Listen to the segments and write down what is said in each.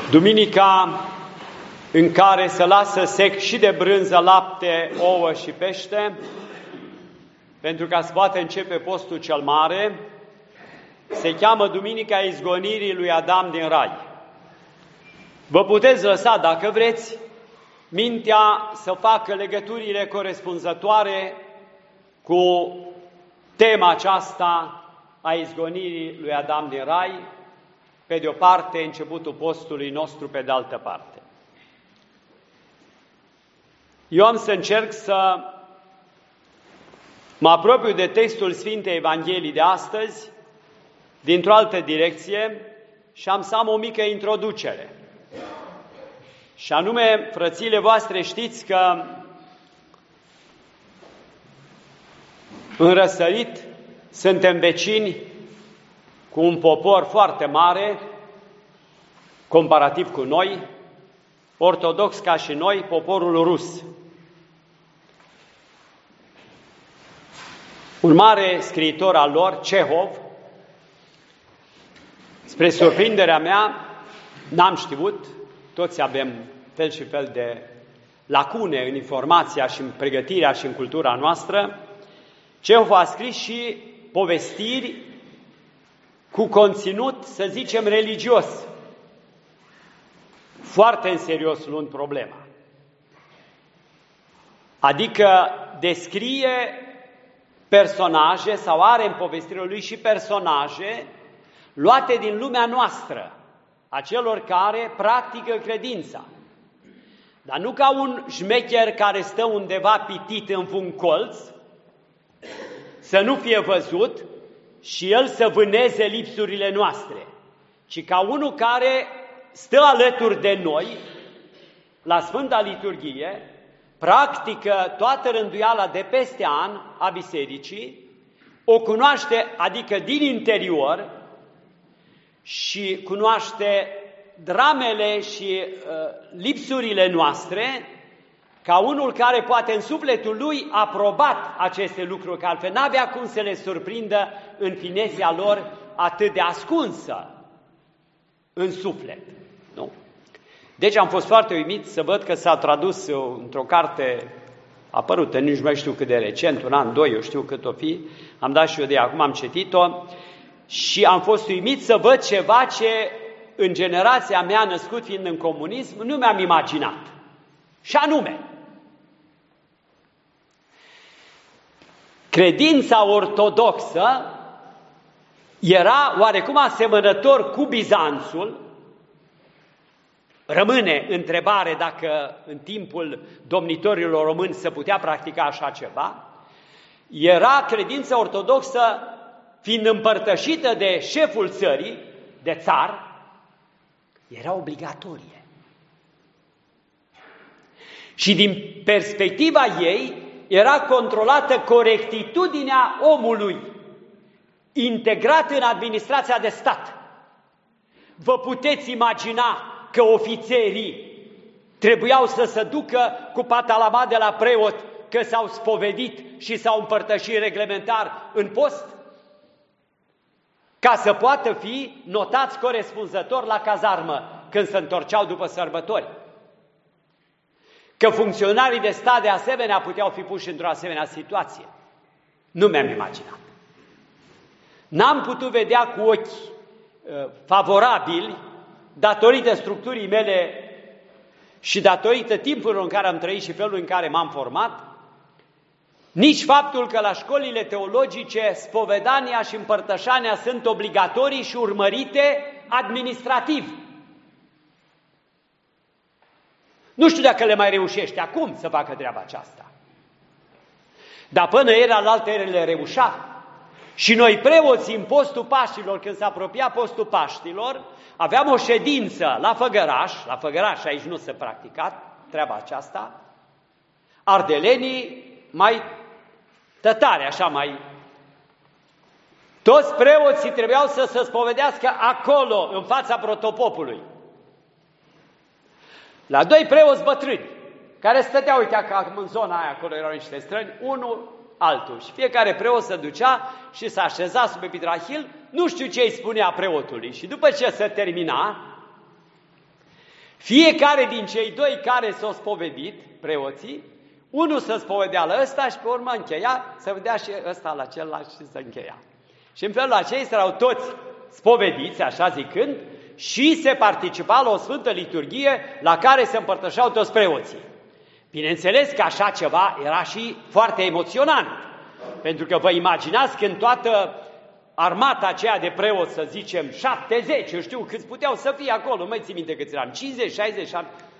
Duminica în care se lasă sec și de brânză, lapte, ouă și pește, pentru ca să poată începe postul cel mare, se cheamă Duminica Izgonirii lui Adam din Rai. Vă puteți lăsa, dacă vreți, mintea să facă legăturile corespunzătoare cu tema aceasta a izgonirii lui Adam din Rai, pe de o parte începutul postului nostru, pe de altă parte. Eu am să încerc să mă apropiu de textul Sfintei Evangheliei de astăzi, dintr-o altă direcție, și am să am o mică introducere. Și anume, frățiile voastre, știți că în răsărit suntem vecini cu un popor foarte mare, comparativ cu noi, ortodox ca și noi, poporul rus. Un mare scriitor al lor, Cehov, spre surprinderea mea, n-am știut, toți avem fel și fel de lacune în informația și în pregătirea și în cultura noastră, Cehov a scris și povestiri cu conținut, să zicem, religios, foarte în serios luând problema. Adică descrie personaje sau are în povestirea lui și personaje luate din lumea noastră, a celor care practică credința. Dar nu ca un șmecher care stă undeva pitit în un colț, să nu fie văzut și el să vâneze lipsurile noastre, ci ca unul care stă alături de noi, la Sfânta Liturghie, practică toată rânduiala de peste an a bisericii, o cunoaște, adică din interior, și cunoaște dramele și lipsurile noastre, ca unul care poate în sufletul lui aprobat aceste lucruri, că altfel n-avea cum să le surprindă în finețea lor atât de ascunsă în suflet. Nu? Deci am fost foarte uimit să văd că s-a tradus într-o carte apărută, nici nu mai știu cât de recent, un an, doi, eu știu cât o fi, am dat și eu de ea, acum am citit-o, și am fost uimit să văd ceva ce în generația mea, născut fiind în comunism, nu mi-am imaginat. Și anume, credința ortodoxă era oarecum asemănător cu Bizanțul. Rămâne întrebare dacă în timpul domnitorilor români se putea practica așa ceva. Era credința ortodoxă, fiind împărtășită de șeful țării, de țar, era obligatorie. Și din perspectiva ei, era controlată corectitudinea omului, integrat în administrația de stat. Vă puteți imagina că ofițerii trebuiau să se ducă cu patalama de la preot că s-au spovedit și s-au împărtășit reglementar în post? Ca să poată fi notați corespunzător la cazarmă când se întorceau după sărbători. Că funcționarii de stat de asemenea puteau fi puși într-o asemenea situație. Nu mi-am imaginat. N-am putut vedea cu ochi favorabili, datorită structurii mele și datorită timpului în care am trăit și felul în care m-am format, nici faptul că la școlile teologice spovedania și împărtășania sunt obligatorii și urmărite administrativ. Nu știu dacă le mai reușește acum să facă treaba aceasta. Dar până era la alte ere le reușea. Și noi preoții în postul Paștilor, când se apropia postul Paștilor, aveam o ședință la Făgăraș, aici nu se practica treaba aceasta, ardelenii mai tătare, așa mai... Toți preoții trebuiau să se spovedească acolo, în fața protopopului. La doi preoți bătrâni, care stăteau, uite, acum în zona aia, acolo erau niște străini, unul, altul. Și fiecare preot se ducea și se așeza sub epitrahil, nu știu ce îi spunea preotului. Și după ce se termina, Fiecare din cei doi care s-au spovedit, preoții, unul să spovedea la ăsta și pe urmă încheia, să vedea și ăsta la celălalt și să încheia. Și în felul acesta erau toți spovediți, așa zicând, și se participa la o sfântă liturghie la care se împărtășeau toți preoții. Bineînțeles că așa ceva era și foarte emoționant, pentru că vă imaginați când toată armata aceea de preoți, să zicem 70, eu știu câți puteau să fie acolo, mai țin minte câți eram, 50, 60,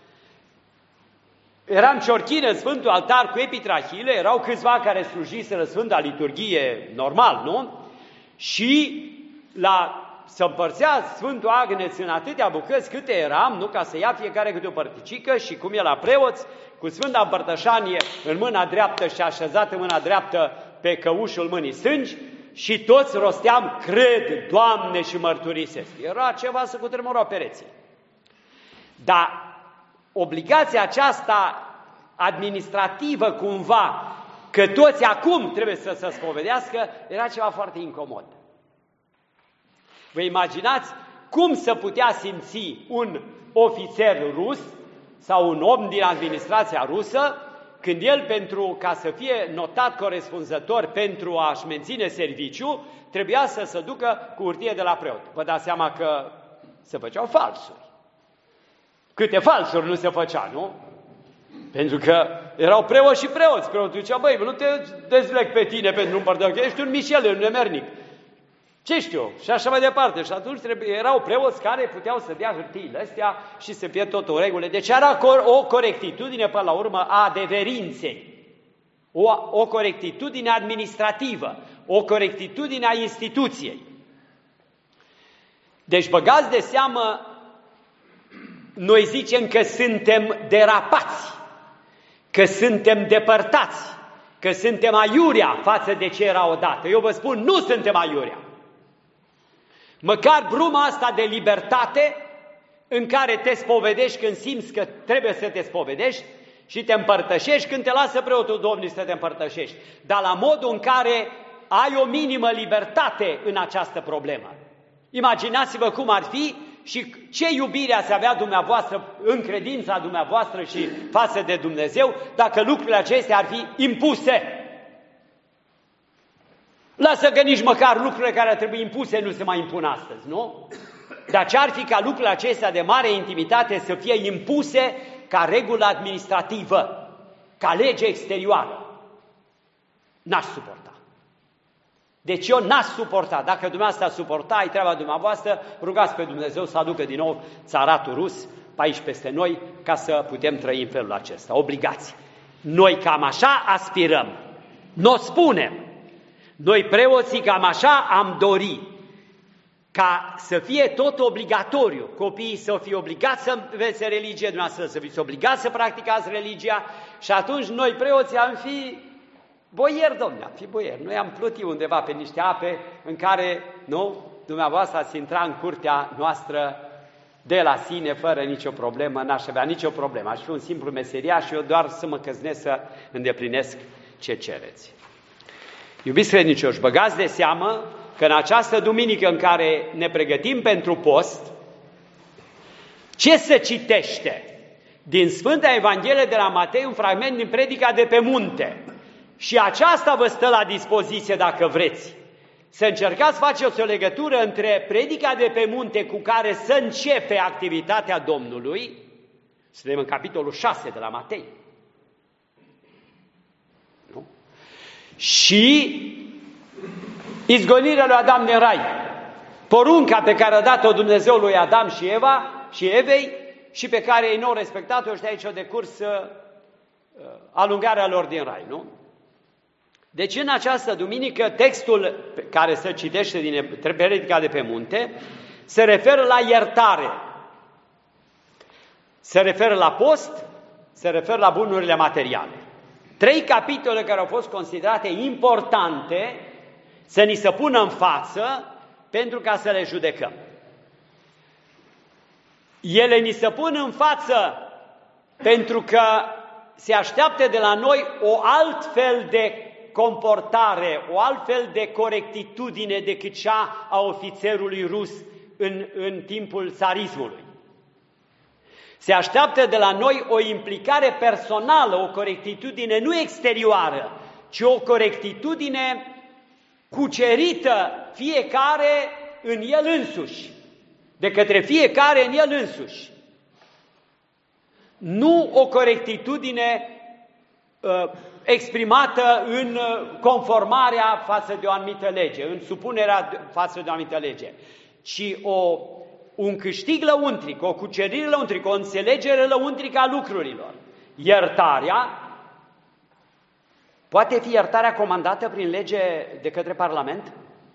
eram ciorchini în Sfântul Altar cu epitrahile, erau câțiva care slujiseră Sfânta Liturghie normal, nu? Și să împărțea Sfântul Agneț în atâtea bucăți câte eram, nu, ca să ia fiecare câte o părticică și cum e la preoți, cu Sfânta Împărtășanie în mâna dreaptă și așezat în mâna dreaptă pe căușul mâinii stângi și toți rosteam, cred, Doamne, și mărturisesc. Era ceva să cutremurau pereții. Dar obligația aceasta administrativă cumva, că toți acum trebuie să se spovedească, era ceva foarte incomod. Vă imaginați cum să putea simți un ofițer rus sau un om din administrația rusă când el, pentru ca să fie notat corespunzător pentru a-și menține serviciu, trebuia să se ducă cu hârtie de la preot. Vă dați seama că se făceau falsuri. Câte falsuri nu se făcea, nu? Pentru că erau preoți și preoți. Preotul zicea, băi, nu te dezleg pe tine pentru un părtău, că ești un Mișel, un nemernic. Ce știu? Și așa mai departe. Și atunci erau preoți care puteau să dea hârtiile astea și să fie tot o regulă. Deci era o corectitudine, până la urmă, a adeverinței. O corectitudine administrativă. O corectitudine a instituției. Deci băgați de seamă, noi zicem că suntem derapați, că suntem depărtați, că suntem aiurea față de ce era odată. Eu vă spun, nu suntem aiurea. Măcar bruma asta de libertate în care te spovedești când simți că trebuie să te spovedești și te împărtășești când te lasă preotul Domnului să te împărtășești, dar la modul în care ai o minimă libertate în această problemă. Imaginați-vă cum ar fi și ce iubire ați avea dumneavoastră în credința dumneavoastră și față de Dumnezeu dacă lucrurile acestea ar fi impuse. Lasă că nici măcar lucrurile care ar trebui impuse nu se mai impun astăzi, nu? Dar ce ar fi ca lucrurile acestea de mare intimitate să fie impuse ca regulă administrativă, ca lege exterioară? N-aș suporta. Deci eu n-aș suporta. Dacă dumneavoastră ați suporta, e treaba dumneavoastră, rugați pe Dumnezeu să aducă din nou țaratul rus pe aici peste noi, ca să putem trăi în felul acesta. Obligați. Noi cam așa aspirăm. N-o spunem. Noi preoții cam așa am dori, ca să fie tot obligatoriu, copiii să fie obligați să învețe religie, dumneavoastră să fiți obligați să practicați religia și atunci noi preoții am fi boieri, domnule, am fi boieri. Noi am plutit undeva pe niște ape în care, nu, dumneavoastră ați intra în curtea noastră de la sine, fără nicio problemă, n-aș avea nicio problemă. Aș fi un simplu meseriaș și eu doar să mă căznesc să îndeplinesc ce cereți. Iubiți credincioși, băgați de seamă că în această duminică în care ne pregătim pentru post, ce se citește? Din Sfânta Evanghelie de la Matei, un fragment din Predica de pe munte. Și aceasta vă stă la dispoziție dacă vreți. Să încercați să faceți o legătură între Predica de pe munte cu care să începe activitatea Domnului, suntem în capitolul 6 de la Matei, nu? Și izgonirea lui Adam din rai, porunca pe care a dat-o Dumnezeu lui Adam și Eva și Evei și pe care ei nu au respectat-o și de aici o decurs alungarea lor din rai, nu? Deci în această duminică textul care se citește din Predica de pe munte se referă la iertare, se referă la post, se referă la bunurile materiale. 3 capitole care au fost considerate importante să ni se pună în față pentru ca să le judecăm. Ele ni se pun în față pentru că se așteaptă de la noi o altfel de comportare, o altfel de corectitudine decât cea a ofițerului rus în timpul țarismului. Se așteaptă de la noi o implicare personală, o corectitudine nu exterioară, ci o corectitudine cucerită fiecare în el însuși, de către fiecare în el însuși. Nu o corectitudine exprimată în conformarea față de o anumită lege, în supunerea față de o anumită lege, ci un câștig lăuntric, o cucerire lăuntrică, o înțelegere lăuntrică a lucrurilor. Iertarea poate fi iertarea comandată prin lege de către Parlament?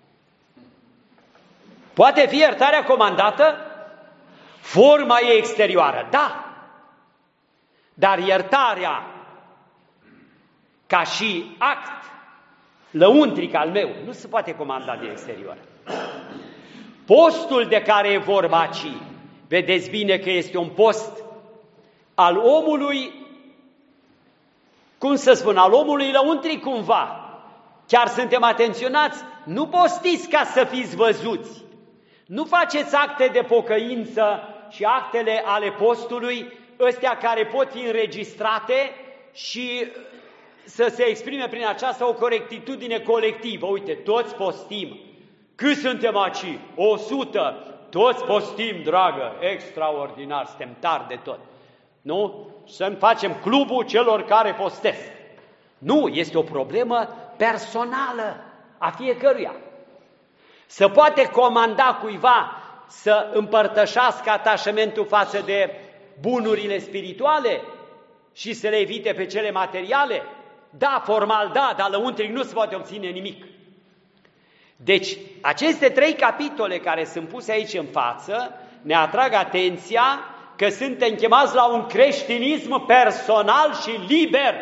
Poate fi iertarea comandată? Forma ei exterioară, da. Dar iertarea ca și act lăuntric al meu nu se poate comanda de exterior. Postul de care e vorba aici, vedeți bine că este un post al omului, cum să spun, al omului lăuntric cumva. Chiar suntem atenționați, nu postiți ca să fiți văzuți. Nu faceți acte de pocăință și actele ale postului, ăstea care pot fi înregistrate și să se exprime prin aceasta o corectitudine colectivă. Uite, toți postim. Cât suntem aici? 100. Toți postim, dragă, extraordinar, suntem tari de tot. Nu? Să facem clubul celor care postesc. Nu, este o problemă personală a fiecăruia. Să poate comanda cuiva să împărtășească atașamentul față de bunurile spirituale și să le evite pe cele materiale? Da, formal da, dar lăuntric nu se poate obține nimic. Deci, aceste 3 capitole care sunt puse aici în față ne atrag atenția că suntem chemați la un creștinism personal și liber,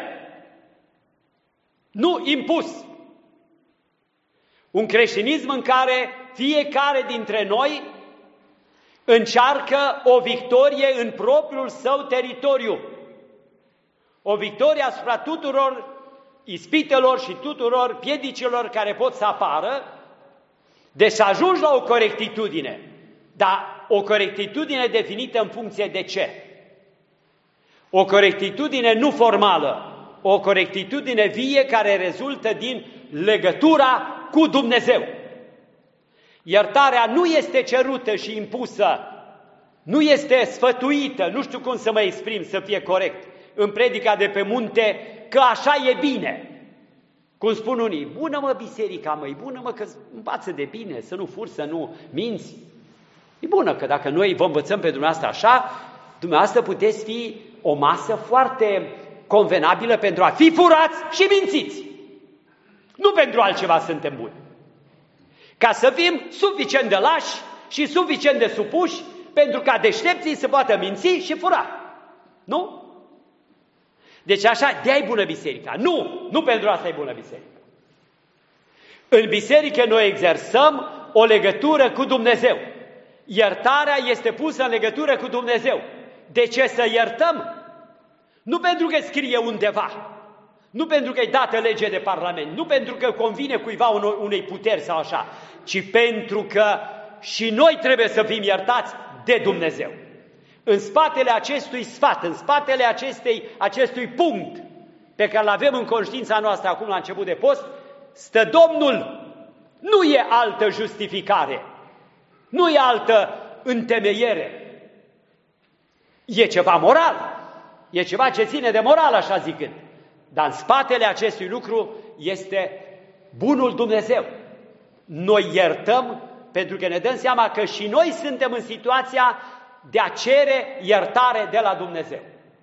nu impus. Un creștinism în care fiecare dintre noi încearcă o victorie în propriul său teritoriu. O victorie asupra tuturor ispitelor și tuturor piedicilor care pot să apară. Deci să ajungi la o corectitudine, dar o corectitudine definită în funcție de ce? O corectitudine nu formală, o corectitudine vie care rezultă din legătura cu Dumnezeu. Iertarea nu este cerută și impusă, nu este sfătuită, nu știu cum să mă exprim să fie corect, în predica de pe munte, că așa e bine. Cum spun unii, bună mă biserica, măi, bună mă că învață de bine, să nu furi, să nu minți. E bună că dacă noi vă învățăm pe dumneavoastră așa, dumneavoastră puteți fi o masă foarte convenabilă pentru a fi furați și mințiți. Nu pentru altceva suntem buni. Ca să fim suficient de lași și suficient de supuși pentru ca deștepții să poată minți și fura. Nu? Deci așa, de-aia e bună biserica. Nu pentru asta e bună biserica. În biserică noi exersăm o legătură cu Dumnezeu. Iertarea este pusă în legătură cu Dumnezeu. De ce să iertăm? Nu pentru că scrie undeva, nu pentru că e dată lege de Parlament, nu pentru că convine cuiva unei puteri sau așa, ci pentru că și noi trebuie să fim iertați de Dumnezeu. În spatele acestui sfat, în spatele acestui punct pe care îl avem în conștiința noastră acum la început de post, stă Domnul. Nu e altă justificare, nu e altă întemeiere. E ceva moral, e ceva ce ține de moral, așa zicând. Dar în spatele acestui lucru este bunul Dumnezeu. Noi iertăm pentru că ne dăm seama că și noi suntem în situația de a cere iertare de la Dumnezeu.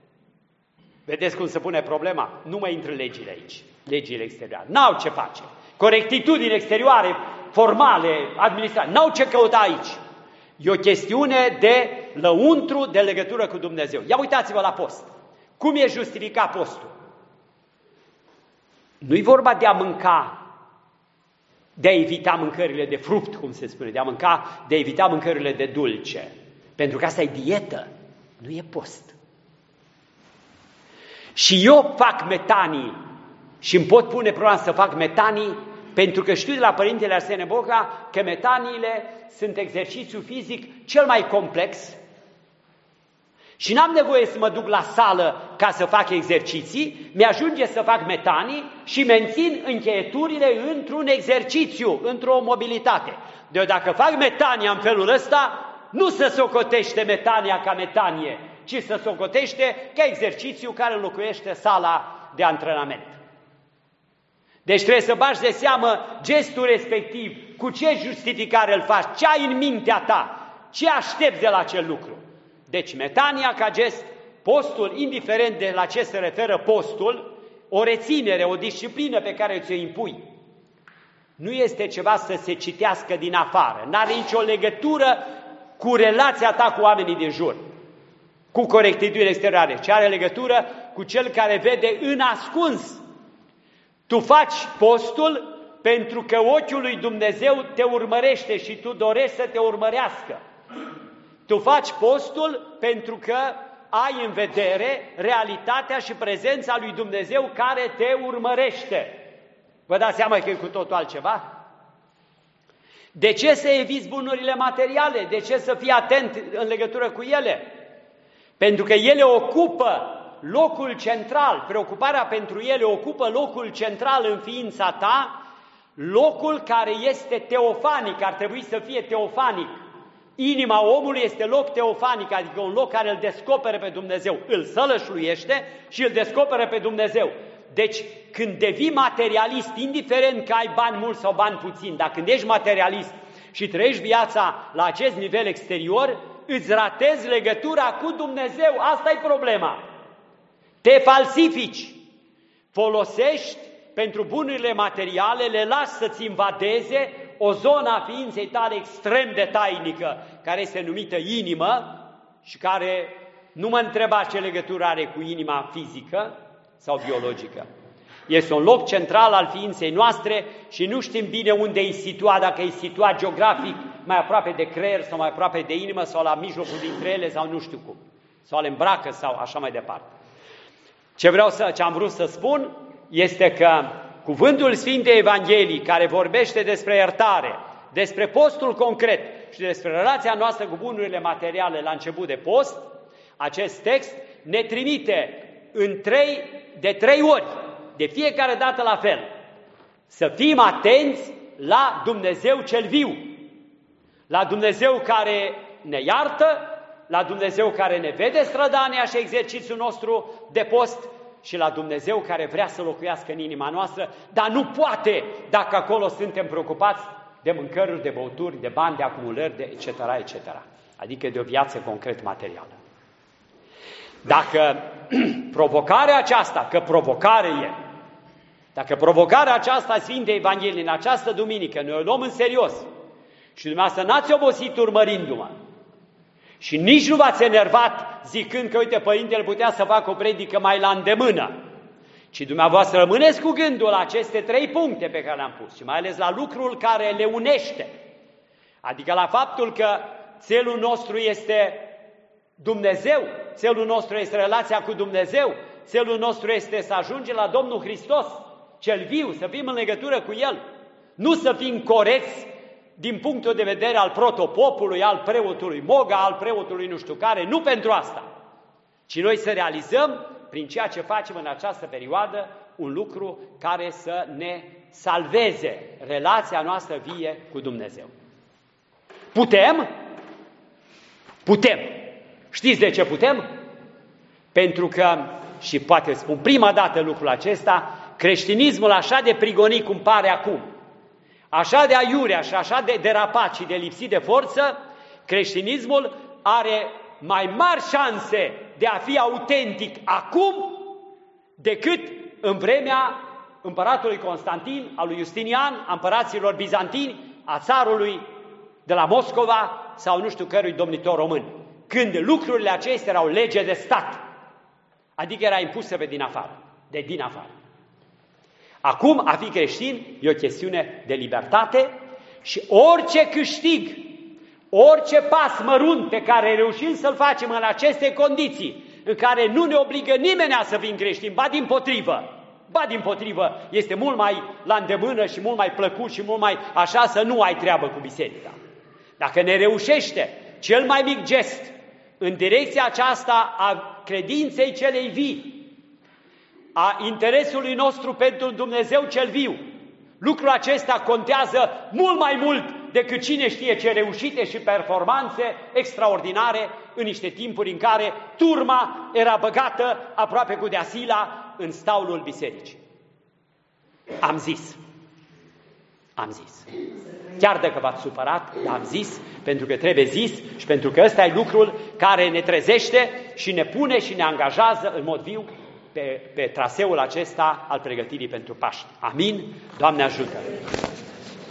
Vedeți cum se pune problema? Nu mai intră legile aici, legile exterioare. N-au ce face. Corectitudini exterioare, formale, administrative, n-au ce căuta aici. E o chestiune de lăuntru, de legătură cu Dumnezeu. Ia uitați-vă la post. Cum e justificat postul? Nu-i vorba de a mânca, de a evita mâncările de fruct, cum se spune, de a evita mâncările de dulce. Pentru că asta e dietă, nu e post. Și eu fac metanii și îmi pot pune problema să fac metanii pentru că știu de la Părintele Arsenie Boca că metaniile sunt exercițiul fizic cel mai complex Și n-am nevoie să mă duc la sală ca să fac exerciții, mi-ajunge să fac metanii și mențin încheieturile într-un exercițiu, într-o mobilitate. Deci dacă fac metania în felul ăsta, nu se socotește metania ca metanie, ci se socotește ca exercițiu care înlocuiește sala de antrenament. Deci trebuie să bagi de seamă gestul respectiv, cu ce justificare îl faci, ce ai în mintea ta, ce aștepți de la acel lucru. Deci metania ca gest, postul, indiferent de la ce se referă postul, o reținere, o disciplină pe care ți-o impui, nu este ceva să se citească din afară, n-are nicio legătură cu relația ta cu oamenii din jur, cu corectitudine exterioare, ci are legătură cu cel care vede în ascuns. Tu faci postul pentru că ochiul lui Dumnezeu te urmărește și tu dorești să te urmărească. Tu faci postul pentru că ai în vedere realitatea și prezența lui Dumnezeu care te urmărește. Vă dați seama că e cu totul altceva? De ce să eviți bunurile materiale? De ce să fii atent în legătură cu ele? Pentru că ele ocupă locul central, preocuparea pentru ele ocupă locul central în ființa ta, locul care este teofanic, ar trebui să fie teofanic. Inima omului este loc teofanic, adică un loc care îl descoperă pe Dumnezeu, îl sălășluiește și îl descoperă pe Dumnezeu. Deci când devii materialist, indiferent că ai bani mulți sau bani puțini, dar când ești materialist și trăiești viața la acest nivel exterior, îți ratezi legătura cu Dumnezeu, asta e problema. Te falsifici, folosești pentru bunurile materiale, le lași să-ți invadeze o zonă a ființei tale extrem de tainică, care este numită inimă și care nu mă întreba ce legătură are cu inima fizică sau biologică. Este un loc central al ființei noastre și nu știm bine unde e situat, dacă e situat geografic mai aproape de creier sau mai aproape de inimă sau la mijlocul dintre ele sau nu știu cum, sau le îmbracă sau așa mai departe. Ce am vrut să spun este că cuvântul Sfintei Evangheliei, care vorbește despre iertare, despre postul concret și despre relația noastră cu bunurile materiale la început de post, acest text ne trimite de 3 ori, de fiecare dată la fel, să fim atenți la Dumnezeu cel viu, la Dumnezeu care ne iartă, la Dumnezeu care ne vede strădania și exercițiul nostru de post și la Dumnezeu care vrea să locuiască în inima noastră, dar nu poate dacă acolo suntem preocupați de mâncăruri, de băuturi, de bani, de acumulări, de etc., etc. Adică de o viață concret materială. Dacă provocarea aceasta, că provocare e, dacă provocarea aceasta Sfintei Evangheliei în această duminică noi o luăm în serios și dumneavoastră n-ați obosit urmărindu-mă și nici nu v-ați enervat zicând că, uite, părintele putea să facă o predică mai la îndemână, ci dumneavoastră rămâneți cu gândul la aceste 3 puncte pe care le-am pus și mai ales la lucrul care le unește, adică la faptul că țelul nostru este Dumnezeu, țelul nostru este relația cu Dumnezeu, țelul nostru este să ajungem la Domnul Hristos, cel viu, să fim în legătură cu El, nu să fim coreți din punctul de vedere al protopopului, al preotului Moga, al preotului nu știu care, nu pentru asta, ci noi să realizăm prin ceea ce facem în această perioadă un lucru care să ne salveze relația noastră vie cu Dumnezeu. Putem? Putem. Știți de ce putem? Pentru că, și poate spun prima dată lucrul acesta, creștinismul așa de prigonit cum pare acum, așa de aiurea și așa de derapat și de lipsit de forță, creștinismul are mai mari șanse de a fi autentic acum decât în vremea împăratului Constantin, a lui Justinian, a împăraților bizantini, a țarului de la Moscova sau nu știu cărui domnitor român, când lucrurile acestea erau lege de stat, adică era impusă pe din afară, de din afară. Acum, a fi creștin e o chestiune de libertate și orice câștig, orice pas mărunt pe care reușim să-l facem în aceste condiții, în care nu ne obligă nimeni să fim creștini, ba dimpotrivă, este mult mai la îndemână și mult mai plăcut și mult mai așa să nu ai treabă cu biserica. Dacă ne reușește cel mai mic gest în direcția aceasta a credinței celei vii, a interesului nostru pentru Dumnezeu cel viu. Lucrul acesta contează mult mai mult decât cine știe ce reușite și performanțe extraordinare în niște timpuri în care turma era băgată aproape cu deasila în staulul bisericii. Am zis. Chiar dacă v-ați supărat, am zis, pentru că trebuie zis și pentru că ăsta e lucrul care ne trezește și ne pune și ne angajează în mod viu pe traseul acesta al pregătirii pentru Paști. Amin? Doamne ajută!